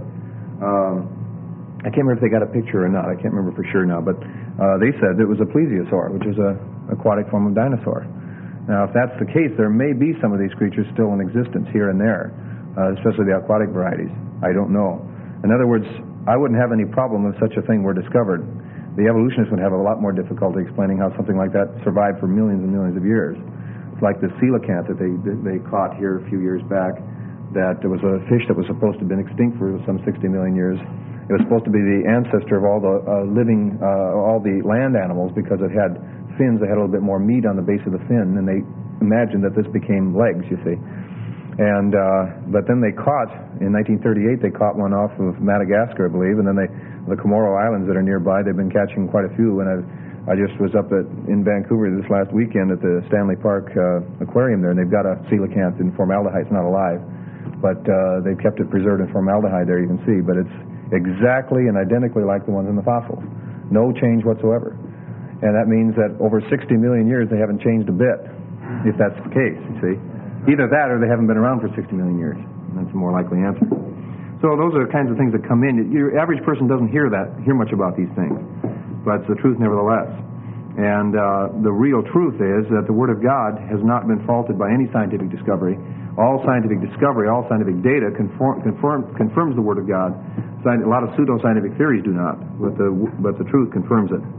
I can't remember if they got a picture or not. I can't remember for sure now, but they said it was a plesiosaur, which is a aquatic form of dinosaur. Now, if that's the case, there may be some of these creatures still in existence here and there, especially the aquatic varieties. I don't know. In other words, I wouldn't have any problem if such a thing were discovered. The evolutionists would have a lot more difficulty explaining how something like that survived for millions and millions of years. It's like the coelacanth that they caught here a few years back, that there was a fish that was supposed to have been extinct for some 60 million years. It was supposed to be the ancestor of all the all the land animals, because it had fins that had a little bit more meat on the base of the fin, and they imagined that this became legs, you see. And but then they caught, in 1938, they caught one off of Madagascar, I believe, and then the Comoro Islands that are nearby, they've been catching quite a few. And I just was up in Vancouver this last weekend at the Stanley Park Aquarium there, and they've got a coelacanth in formaldehyde. It's not alive, but they've kept it preserved in formaldehyde there, you can see. But it's exactly and identically like the ones in the fossils. No change whatsoever. And that means that over 60 million years they haven't changed a bit, if that's the case, you see. Either that or they haven't been around for 60 million years. That's a more likely answer. So those are the kinds of things that come in. Your average person doesn't hear much about these things. but it's the truth nevertheless. And the real truth is that the Word of God has not been faulted by any scientific discovery. All scientific discovery, all scientific data confirms the Word of God. A lot of pseudo-scientific theories do not, but the truth confirms it.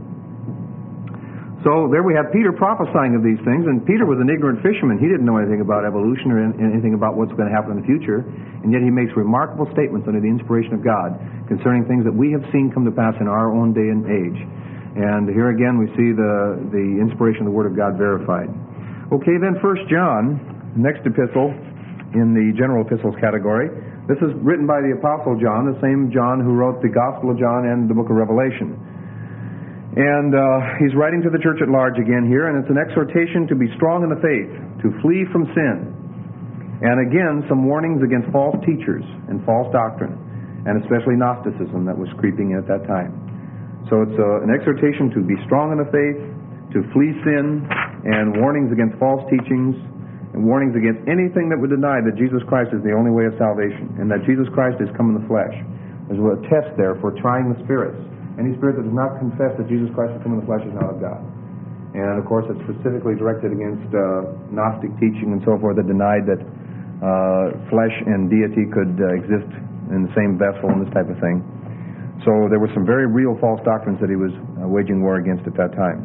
So there we have Peter prophesying of these things, and Peter was an ignorant fisherman. He didn't know anything about evolution or anything about what's going to happen in the future, and yet he makes remarkable statements under the inspiration of God concerning things that we have seen come to pass in our own day and age. And here again we see the inspiration of the Word of God verified. Okay, then 1 John, next epistle in the general epistles category. This is written by the Apostle John, the same John who wrote the Gospel of John and the book of Revelation. And he's writing to the church at large again here, and it's an exhortation to be strong in the faith, to flee from sin. And again, some warnings against false teachers and false doctrine, and especially Gnosticism that was creeping in at that time. So it's an exhortation to be strong in the faith, to flee sin, and warnings against false teachings, and warnings against anything that would deny that Jesus Christ is the only way of salvation, and that Jesus Christ is come in the flesh. There's a test there for trying the spirits. Any spirit that does not confess that Jesus Christ has come in the flesh is not of God. And of course it's specifically directed against Gnostic teaching and so forth that denied that flesh and deity could exist in the same vessel and this type of thing. So there were some very real false doctrines that he was waging war against at that time.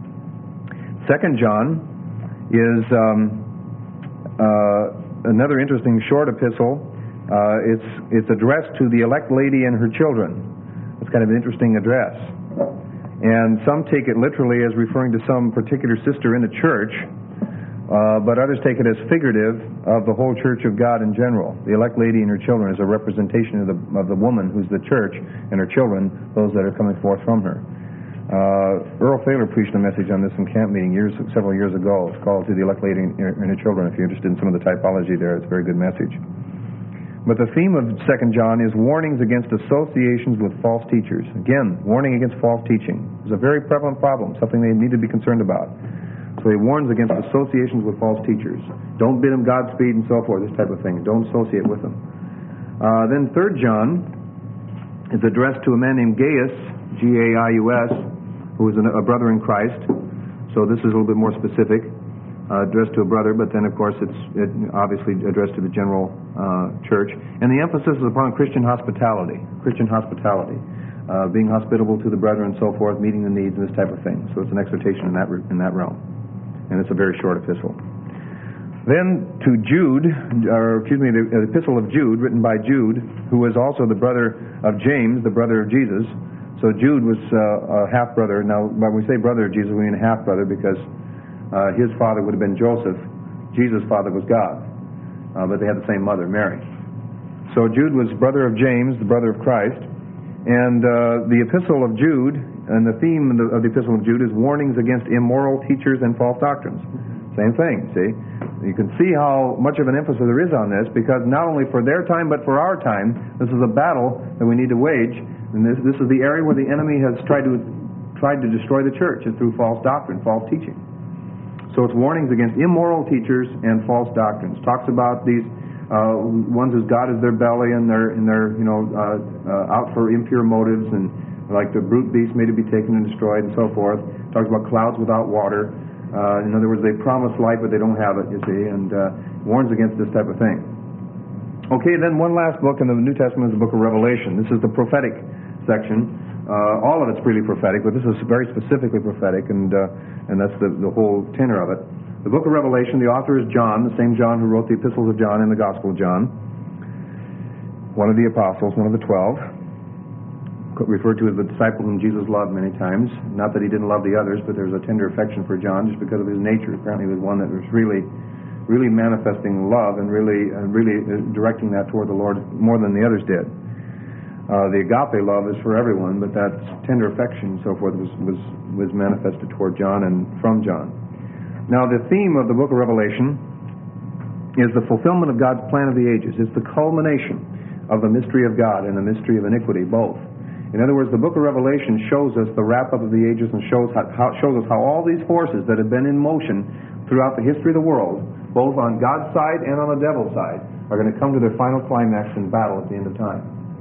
2 John is another interesting short epistle. It's addressed to the elect lady and her children. It's kind of an interesting address. And some take it literally as referring to some particular sister in the church, but others take it as figurative of the whole church of God in general. The elect lady and her children is a representation of the woman who's the church, and her children, those that are coming forth from her. Earl Thaler preached a message on this in camp meeting several years ago. It's called To the Elect Lady and Her Children. If you're interested in some of the typology there, it's a very good message. But the theme of 2 John is warnings against associations with false teachers. Again, warning against false teaching. It's a very prevalent problem, something they need to be concerned about. So he warns against associations with false teachers. Don't bid them Godspeed and so forth, this type of thing. Don't associate with them. Then 3 John is addressed to a man named Gaius, G-A-I-U-S, who is a brother in Christ. So this is a little bit more specific. Addressed to a brother, but then of course it's obviously addressed to the general church. And the emphasis is upon Christian hospitality, being hospitable to the brethren and so forth, meeting the needs and this type of thing. So it's an exhortation in that realm. And it's a very short epistle. Then to Jude, the epistle of Jude, written by Jude, who was also the brother of James, the brother of Jesus. So Jude was a half-brother. Now, when we say brother of Jesus, we mean a half-brother because his father would have been Joseph. Jesus' father was God. But they had the same mother, Mary. So Jude was brother of James, the brother of Christ. And the epistle of Jude, and the theme of the epistle of Jude is warnings against immoral teachers and false doctrines. Same thing, see? You can see how much of an emphasis there is on this, because not only for their time, but for our time, this is a battle that we need to wage. And this is the area where the enemy has tried to destroy the church, is through false doctrine, false teaching. So it's warnings against immoral teachers and false doctrines. Talks about these ones whose God is their belly and they're out for impure motives, and like the brute beast made to be taken and destroyed and so forth. Talks about clouds without water. In other words, they promise light but they don't have it, you see, and warns against this type of thing. Okay, then one last book in the New Testament is the book of Revelation. This is the prophetic section. All of it's really prophetic, but this is very specifically prophetic, and that's the whole tenor of it. The book of Revelation, the author is John, the same John who wrote the epistles of John and the Gospel of John, one of the apostles, one of the 12, referred to as the disciple whom Jesus loved many times. Not that he didn't love the others, but there's a tender affection for John just because of his nature. Apparently he was one that was really manifesting love and really directing that toward the Lord more than the others did. The agape love is for everyone, but that tender affection and so forth was manifested toward John and from John. Now, the theme of the book of Revelation is the fulfillment of God's plan of the ages. It's the culmination of the mystery of God and the mystery of iniquity, both. In other words, the book of Revelation shows us the wrap-up of the ages and shows us how all these forces that have been in motion throughout the history of the world, both on God's side and on the devil's side, are going to come to their final climax in battle at the end of time.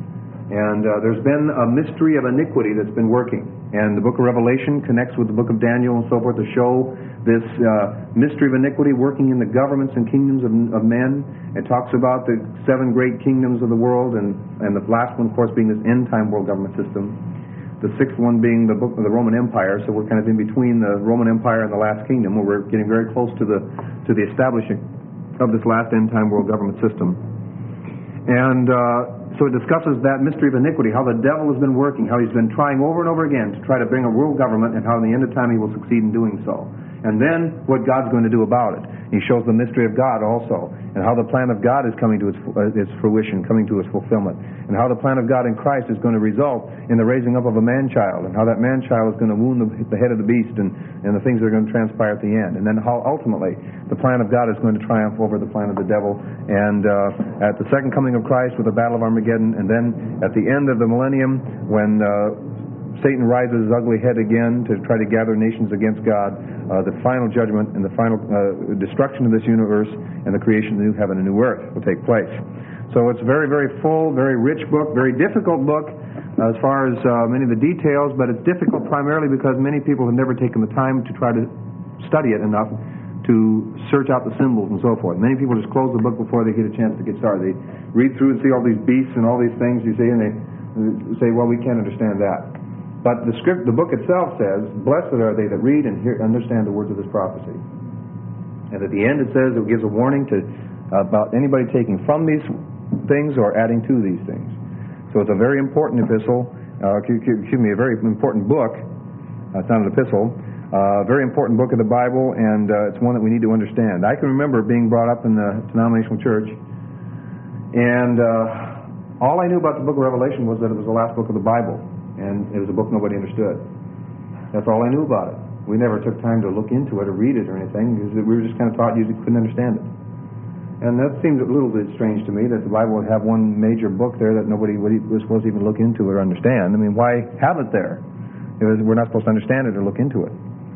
And there's been a mystery of iniquity that's been working. And the book of Revelation connects with the book of Daniel and so forth to show this mystery of iniquity working in the governments and kingdoms of men. It talks about the 7 great kingdoms of the world, and the last one, of course, being this end-time world government system. The 6th one being the book of the Roman Empire, so we're kind of in between the Roman Empire and the last kingdom, where we're getting very close to the establishing of this last end-time world government system. And so it discusses that mystery of iniquity, how the devil has been working, how he's been trying over and over again to try to bring a world government, and how in the end of time he will succeed in doing so. And then what God's going to do about it. He shows the mystery of God also, and how the plan of God is coming to its fruition, coming to its fulfillment, and how the plan of God in Christ is going to result in the raising up of a man-child, and how that man-child is going to wound the head of the beast, and the things that are going to transpire at the end. And then how ultimately the plan of God is going to triumph over the plan of the devil, and at the second coming of Christ with the battle of Armageddon, and then at the end of the millennium when Satan rises his ugly head again to try to gather nations against God, the final judgment and the final destruction of this universe and the creation of the new heaven and new earth will take place. So it's a very, very full, very rich book, very difficult book as far as many of the details, but it's difficult primarily because many people have never taken the time to try to study it enough to search out the symbols and so forth. Many people just close the book before they get a chance to get started. They read through and see all these beasts and all these things, you see, and they say, well, we can't understand that. But the book itself says, blessed are they that read and understand the words of this prophecy. And at the end it says, it gives a warning about anybody taking from these things or adding to these things. So it's a very important epistle, a very important book. It's not an epistle. A very important book of the Bible, and it's one that we need to understand. I can remember being brought up in the denominational church, and all I knew about the book of Revelation was that it was the last book of the Bible. And it was a book nobody understood. That's all I knew about it. We never took time to look into it or read it or anything, because we were just kind of taught you couldn't understand it. And that seems a little bit strange to me, that the Bible would have one major book there that nobody was supposed to even look into it or understand. I mean, why have it there? We're not supposed to understand it or look into it.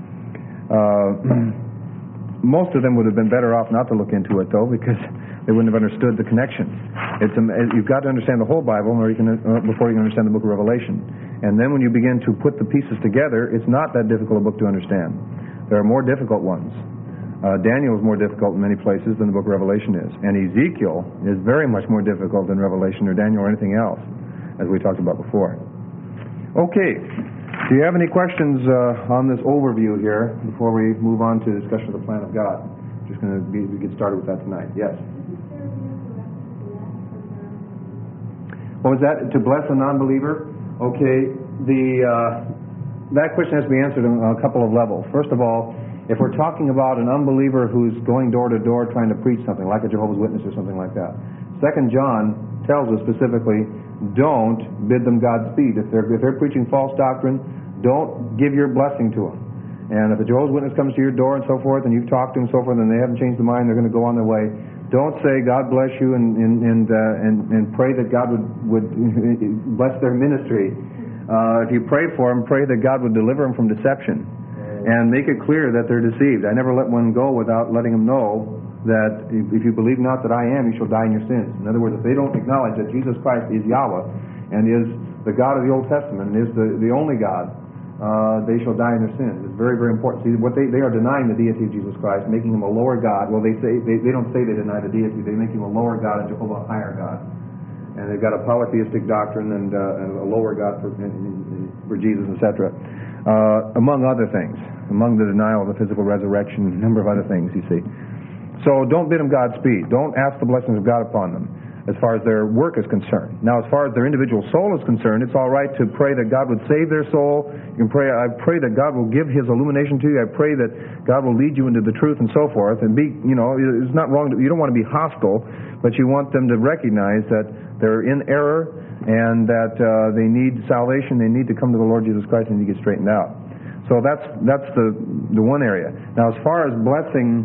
Most of them would have been better off not to look into it, though, because they wouldn't have understood the connection. You've got to understand the whole Bible before you can understand the book of Revelation. And then when you begin to put the pieces together, it's not that difficult a book to understand. There are more difficult ones. Daniel is more difficult in many places than the book of Revelation is. And Ezekiel is very much more difficult than Revelation or Daniel or anything else, as we talked about before. Okay. Do you have any questions on this overview here before we move on to the discussion of the plan of God? Just going to get started with that tonight. Yes? What was that? To bless a non-believer? Okay, that question has to be answered on a couple of levels. First of all, if we're talking about an unbeliever who's going door to door trying to preach something, like a Jehovah's Witness or something like that, 2 John tells us specifically, don't bid them Godspeed. If they're preaching false doctrine, don't give your blessing to them. And if a Jehovah's Witness comes to your door and so forth, and you've talked to them and so forth, and they haven't changed their mind, they're going to go on their way, don't say God bless you and pray that God would bless their ministry. If you pray for them, pray that God would deliver them from deception and make it clear that they're deceived. I never let one go without letting them know that if you believe not that I am, you shall die in your sins. In other words, if they don't acknowledge that Jesus Christ is Yahweh and is the God of the Old Testament and is the only God, they shall die in their sins. It's very, very important. See, what they are denying the deity of Jesus Christ, making him a lower God. Well, they don't say they deny the deity. They make him a lower God and Jehovah a higher God. And they've got a polytheistic doctrine and a lower God for Jesus, etc. Among other things, among the denial of the physical resurrection, a number of other things, you see. So don't bid them Godspeed. Don't ask the blessings of God upon them as far as their work is concerned. Now, as far as their individual soul is concerned, it's all right to pray that God would save their soul. You can pray, I pray that God will give his illumination to you. I pray that God will lead you into the truth and so forth. And it's not wrong. You don't want to be hostile, but you want them to recognize that they're in error and that they need salvation. They need to come to the Lord Jesus Christ and to get straightened out. So that's the one area. Now, as far as blessing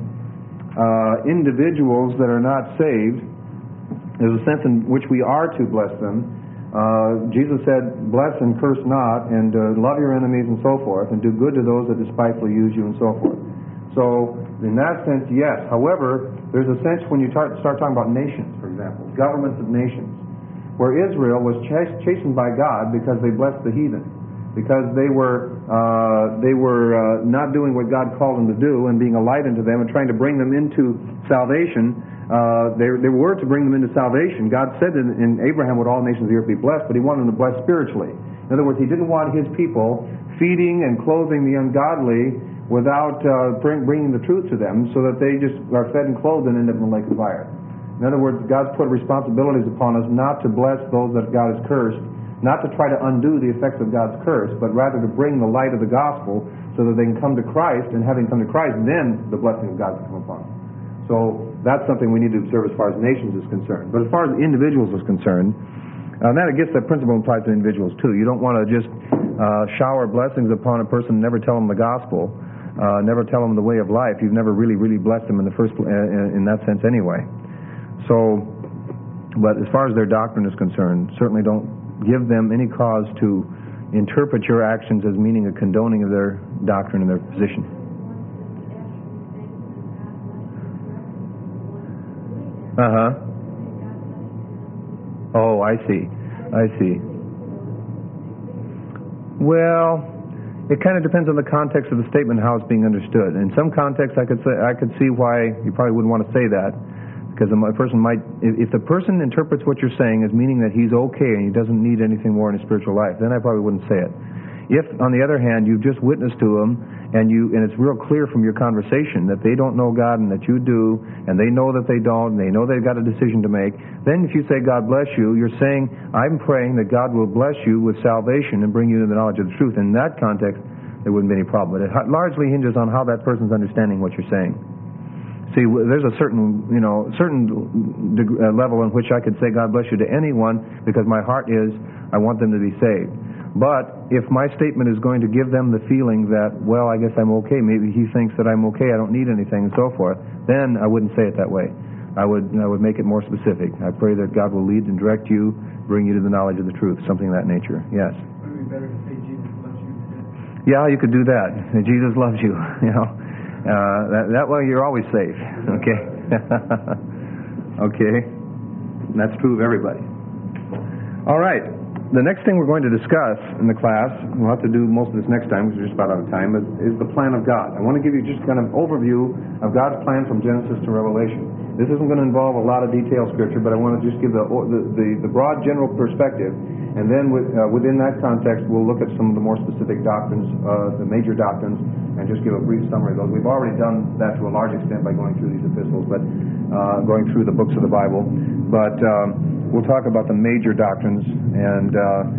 individuals that are not saved, there's a sense in which we are to bless them. Jesus said, bless and curse not, and love your enemies and so forth, and do good to those that despitefully use you and so forth. So, in that sense, yes. However, there's a sense when you start talking about nations, for example, governments of nations. where Israel was chastened by God because they blessed the heathen, because they were not doing what God called them to do and being a light unto them and trying to bring them into salvation. They were to bring them into salvation. God said in Abraham would all nations of the earth be blessed, but He wanted them to bless spiritually. In other words, He didn't want His people feeding and clothing the ungodly without bringing the truth to them, so that they just are fed and clothed and end up in the lake of fire. In other words, God's put responsibilities upon us not to bless those that God has cursed, not to try to undo the effects of God's curse, but rather to bring the light of the gospel so that they can come to Christ, and having come to Christ, then the blessing of God can come upon them. So that's something we need to observe as far as nations is concerned. But as far as individuals is concerned, and that, I guess, that principle applies to individuals too. You don't want to just shower blessings upon a person and never tell them the gospel, never tell them the way of life. You've never really blessed them in the first in that sense anyway. So, but as far as their doctrine is concerned, certainly don't give them any cause to interpret your actions as meaning a condoning of their doctrine and their position. Oh, I see. Well, it kind of depends on the context of the statement, how it's being understood. In some contexts, I could see why you probably wouldn't want to say that, because the person might, if the person interprets what you're saying as meaning that he's okay and he doesn't need anything more in his spiritual life, then I probably wouldn't say it. If, on the other hand, you've just witnessed to them and it's real clear from your conversation that they don't know God and that you do, and they know that they don't, and they know they've got a decision to make, then if you say God bless you, you're saying, I'm praying that God will bless you with salvation and bring you to the knowledge of the truth. In that context, there wouldn't be any problem. But it largely hinges on how that person's understanding what you're saying. See, there's a certain level in which I could say God bless you to anyone because my heart is, I want them to be saved. But if my statement is going to give them the feeling that, well, I guess I'm okay, maybe he thinks that I'm okay, I don't need anything and so forth, then I wouldn't say it that way. I would make it more specific. I pray that God will lead and direct you, bring you to the knowledge of the truth, something of that nature. Yes. Would it be better to say Jesus loves you instead? Yeah, you could do that. Jesus loves you. You know, that way you're always safe. Okay. Okay. And that's true of everybody. All right. The next thing we're going to discuss in the class, and we'll have to do most of this next time because we're just about out of time, is the plan of God. I want to give you just kind of overview of God's plan from Genesis to Revelation. This isn't going to involve a lot of detailed scripture, but I want to just give the broad general perspective, and then within that context we'll look at some of the more specific doctrines, the major doctrines, and just give a brief summary of those. We've already done that to a large extent by going through these epistles, but going through the books of the Bible. But we'll talk about the major doctrines and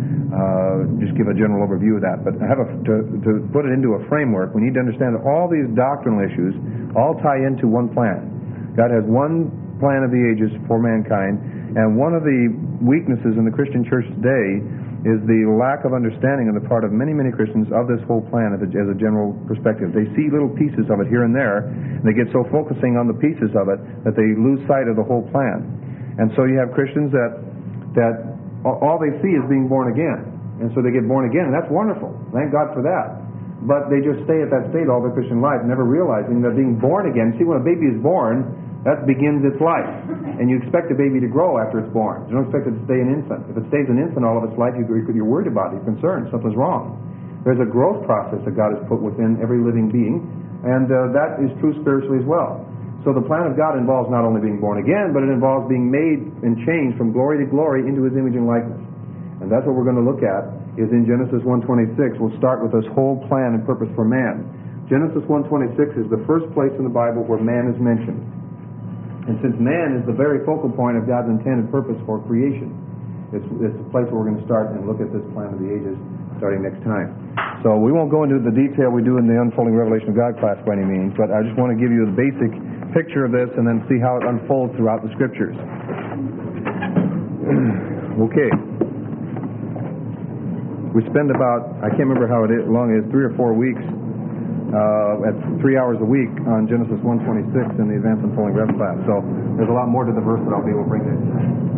just give a general overview of that. But to put it into a framework, we need to understand that all these doctrinal issues all tie into one plan. God has one plan of the ages for mankind, and one of the weaknesses in the Christian church today is the lack of understanding on the part of many, many Christians of this whole plan as a general perspective. They see little pieces of it here and there, and they get so focusing on the pieces of it that they lose sight of the whole plan. And so you have Christians that all they see is being born again. And so they get born again, and that's wonderful. Thank God for that. But they just stay at that state all their Christian life, never realizing that being born again, see, when a baby is born, that begins its life. And you expect a baby to grow after it's born. You don't expect it to stay an infant. If it stays an infant all of its life, you're worried about it, you're concerned, something's wrong. There's a growth process that God has put within every living being, and that is true spiritually as well. So the plan of God involves not only being born again, but it involves being made and changed from glory to glory into His image and likeness. And that's what we're going to look at, is in Genesis 1:26. We'll start with this whole plan and purpose for man. Genesis 1:26 is the first place in the Bible where man is mentioned. And since man is the very focal point of God's intended purpose for creation, it's the place where we're going to start and look at this plan of the ages starting next time. So we won't go into the detail we do in the Unfolding Revelation of God class by any means, but I just want to give you the basic picture of this and then see how it unfolds throughout the Scriptures. Okay. We spend about, I can't remember how long it is, 3 or 4 weeks at 3 hours a week on Genesis 1:26 in the Advanced Unfolding Rev class. So there's a lot more to the verse that I'll be able to bring to you.